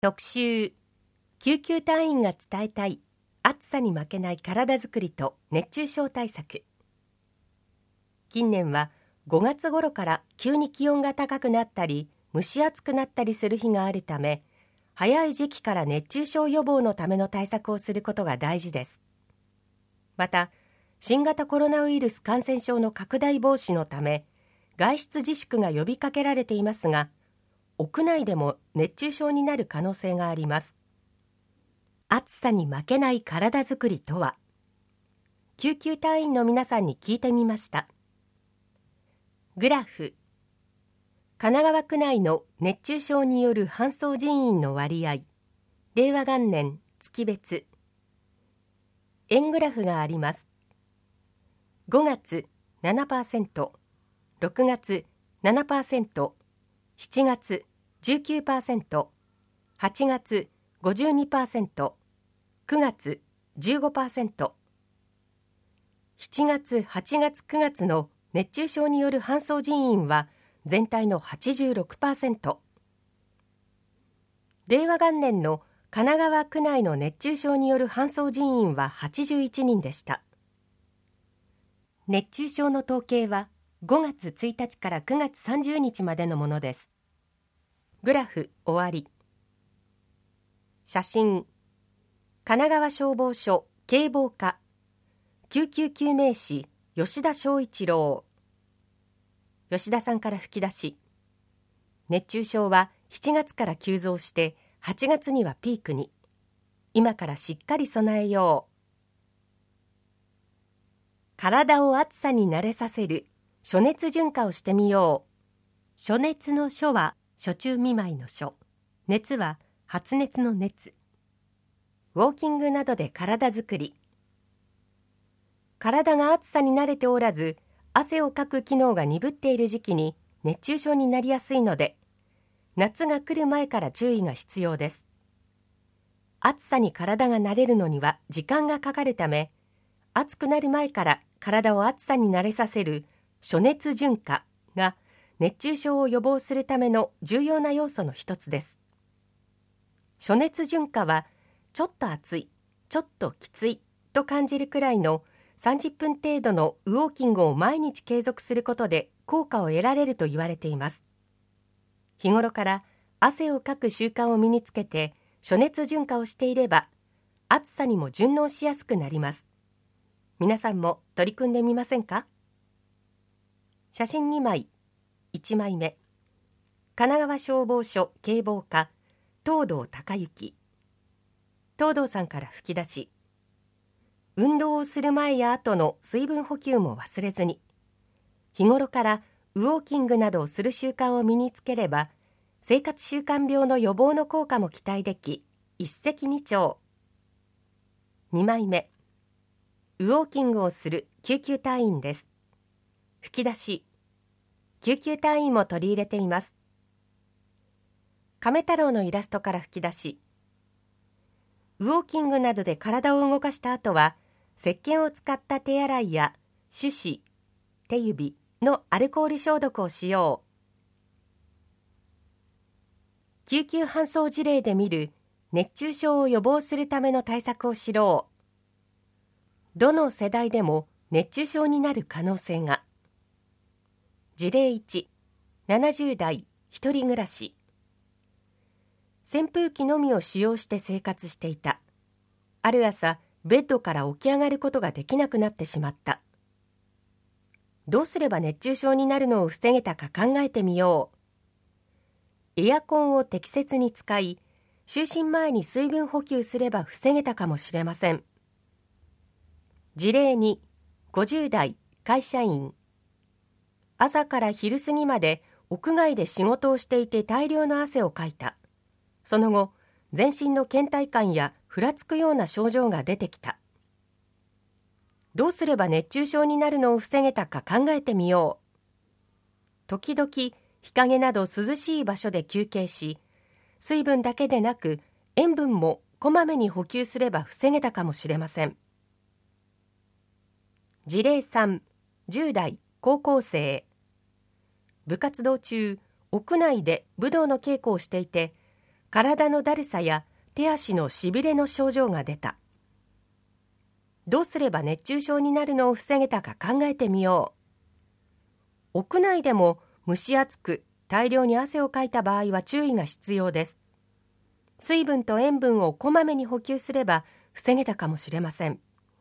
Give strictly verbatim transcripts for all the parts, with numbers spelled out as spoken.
特集、救急隊員が伝えたい暑さに負けない体づくりと熱中症対策。近年はごがつ頃から急に気温が高くなったり蒸し暑くなったりする日があるため、早い時期から熱中症予防のための対策をすることが大事です。また、新型コロナウイルス感染症の拡大防止のため、外出自粛が呼びかけられていますが、屋内でも熱中症になる可能性があります。暑さに負けない体づくりとは、救急隊員の皆さんに聞いてみました。グラフ、神奈川区内の熱中症による搬送人員の割合、令和元年月別。円グラフがあります。ごがつ ななパーセント、ろくがつ ななパーセント、しちがつ じゅうきゅうパーセント、はちがつ ごじゅうにパーセント、くがつ じゅうごパーセント。しちがつ、はちがつ、くがつの熱中症による搬送人員は全体の はちじゅうろくパーセント。令和元年の神奈川区内の熱中症による搬送人員ははちじゅういちにんでした。熱中症の統計はごがつついたちからくがつさんじゅうにちまでのものです。グラフ終わり。写真、神奈川消防署警防課救急救命士吉田翔一郎。吉田さんから吹き出し、熱中症はしちがつから急増してはちがつにはピークに。今からしっかり備えよう。体を暑さに慣れさせる暑熱順化をしてみよう。暑熱の暑は暑中見舞いの暑、熱は発熱の熱。ウォーキングなどで体づくり。体が暑さに慣れておらず、汗をかく機能が鈍っている時期に熱中症になりやすいので、夏が来る前から注意が必要です。暑さに体が慣れるのには時間がかかるため、暑くなる前から体を暑さに慣れさせる暑熱順化が熱中症を予防するための重要な要素の一つです。暑熱順化は、ちょっと暑い、ちょっときついと感じるくらいのさんじゅっぷん程度のウォーキングを毎日継続することで効果を得られると言われています。日頃から汗をかく習慣を身につけて暑熱順化をしていれば、暑さにも順応しやすくなります。皆さんも取り組んでみませんか？写真にまい。いちまいめ、神奈川消防署警防課東堂隆之。東堂さんから吹き出し、運動をする前や後の水分補給も忘れずに、日頃からウォーキングなどをする習慣を身につければ、生活習慣病の予防の効果も期待でき、一石二鳥。にまいめ、ウォーキングをする救急隊員です。吹き出し、救急隊員も取り入れています。亀太郎のイラストから吹き出し、ウォーキングなどで体を動かした後は、石鹸を使った手洗いや手指、手指のアルコール消毒をしよう。救急搬送事例で見る熱中症を予防するための対策を知ろう。どの世代でも熱中症になる可能性が。事例いち、ななじゅうだい、一人暮らし。扇風機のみを使用して生活していた。ある朝、ベッドから起き上がることができなくなってしまった。どうすれば熱中症になるのを防げたか考えてみよう。エアコンを適切に使い、就寝前に水分補給すれば防げたかもしれません。事例に、ごじゅうだい、会社員。朝から昼過ぎまで屋外で仕事をしていて大量の汗をかいた。その後、全身の倦怠感やふらつくような症状が出てきた。どうすれば熱中症になるのを防げたか考えてみよう。時々、日陰など涼しい場所で休憩し、水分だけでなく塩分もこまめに補給すれば防げたかもしれません。事例さん、じゅうだい、高校生。部活動中、屋内で武道の稽古をしていて、 体のだるさや手足のしびれの症状が出た。どうすれば熱中症になるのを防げたか考えてみよう。屋内でも蒸し暑く大量に汗をかいた場合は注意が必要です。水分と塩分をこまめに補給すれば防げたかもしれません。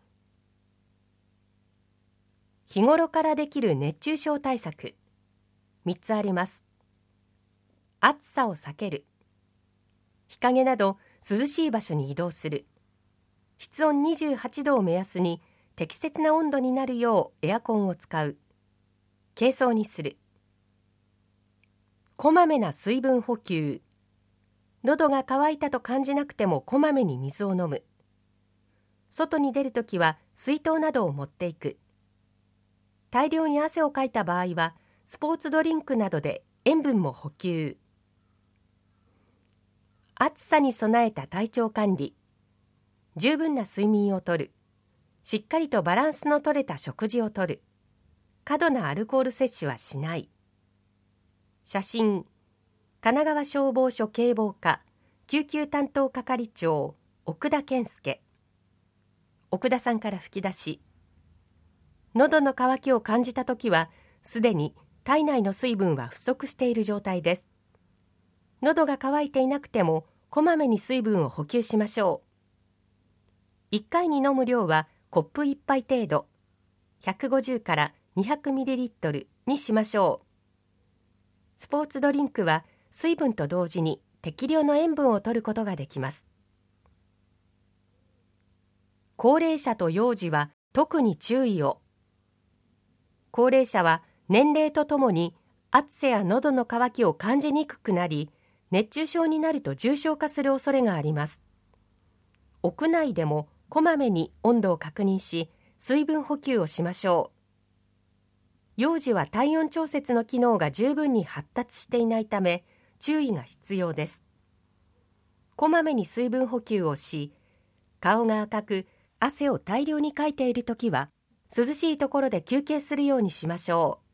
日頃からできる熱中症対策、みっつあります。暑さを避ける。日陰など涼しい場所に移動する。室温にじゅうはちどを目安に適切な温度になるようエアコンを使う。軽装にする。こまめな水分補給。喉が渇いたと感じなくてもこまめに水を飲む。外に出るときは水筒などを持っていく。大量に汗をかいた場合はスポーツドリンクなどで塩分も補給。暑さに備えた体調管理。十分な睡眠をとる。しっかりとバランスのとれた食事をとる。過度なアルコール摂取はしない。写真、神奈川消防署警防課救急担当係長奥田健介。奥田さんから吹き出し。喉の渇きを感じたときはすでに体内の水分は不足している状態です。喉が渇いていなくてもこまめに水分を補給しましょう。いっかいに飲む量はコップいっぱい程度、ひゃくごじゅうからにひゃくミリリットル にしましょう。スポーツドリンクは水分と同時に適量の塩分を摂ることができます。高齢者と幼児は特に注意を。高齢者は年齢とともに暑さや喉の渇きを感じにくくなり、熱中症になると重症化する恐れがあります。屋内でもこまめに温度を確認し、水分補給をしましょう。幼児は体温調節の機能が十分に発達していないため、注意が必要です。こまめに水分補給をし、顔が赤く汗を大量にかいているときは、涼しいところで休憩するようにしましょう。